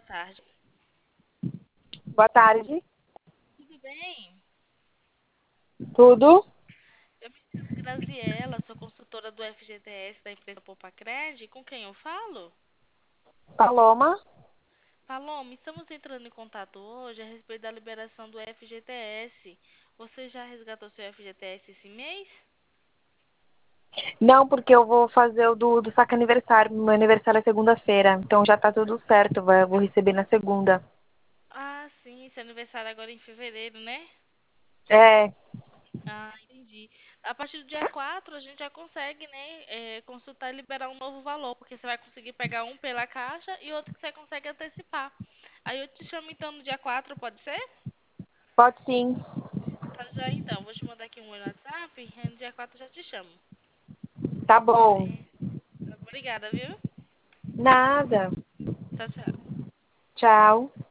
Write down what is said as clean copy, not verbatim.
tarde. Boa tarde. Tudo bem? Tudo? Eu me chamo Graziela, sou consultora do FGTS da empresa Popacred. Com quem eu falo? Paloma? Paloma, estamos entrando em contato hoje a respeito da liberação do FGTS. Você já resgatou seu FGTS esse mês? Não, porque eu vou fazer o do saque aniversário. Meu aniversário é segunda-feira. Então já tá tudo certo. Eu vou receber na segunda. Ah, sim, seu aniversário agora é em fevereiro, né? É, Ah, entendi. A partir do dia 4 a gente já consegue, né, consultar e liberar um novo valor, porque você vai conseguir pegar um pela caixa e outro que você consegue antecipar. Aí eu te chamo então no dia 4, pode ser? pode sim. Tá já então, vou te mandar aqui um oi no WhatsApp e no dia 4 eu já te chamo. Tá bom. É, obrigada, viu? Nada. Tchau, tchau. Tchau.